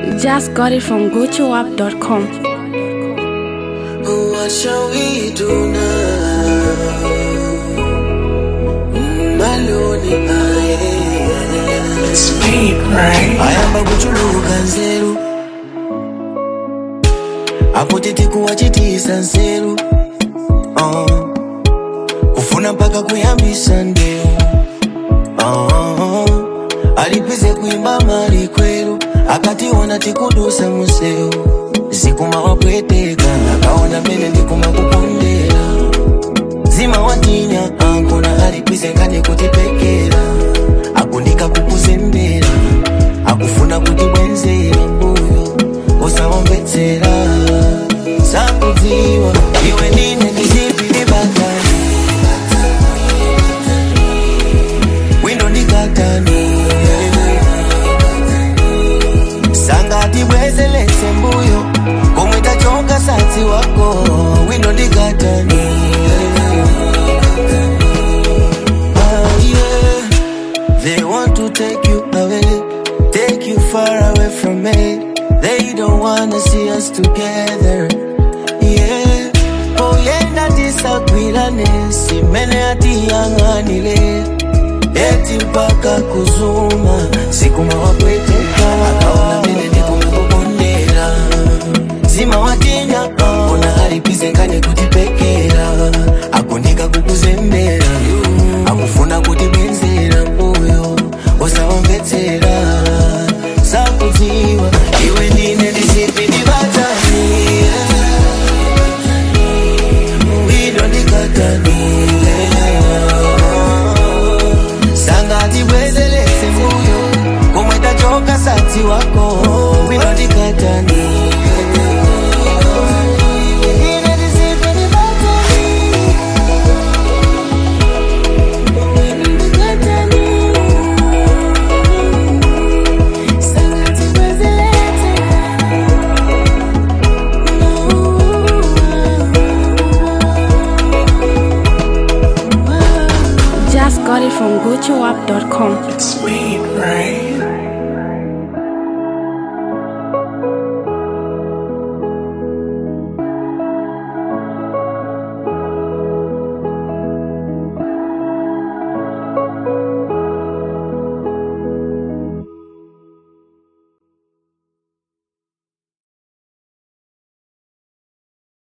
Just got it from GoToUp.com. What shall we do now? My lonely It's me, right? I am a kuchuluka nzeru Apotete kuwachitisa nzeru Kufuna mpaka kuyambisa ndeu Alipize kuimba mali kweru Akationa tikudusa museu Zikuma wapweteka Akaona mene ndikuma kupondera Zima watinya Ankona alipize ngani kutipekera Akundika kukuzembera Akufuna kutibwenzera mbuyo Osawambetsera Sakudziwa Iwe nine kizipili batani Windo ndikatani Sangati bwezelese mbuyo Komweta choka sati wako Windo ndikatani Yeah. They want to take you away Take you far away from me They don't wanna see us together Yeah. Oh yeah, ndatisakwirane Simene ati yanganile Eti mpaka kuzuma Sikuma wapweteka Akaona mene ndikumekubondera Zima watinya Ona halipize ngane kutipekera Akundika kukuzembera Akufuna kutibenzera mbuyo Osawambetsera Sakudziwa Iwe ndine ndisipidi batani Windo ndikatani Sangati bwezelese mbuyo Komweta choka sati wako Windo ndikatani Just got it from GoToUp.com. It's me, right?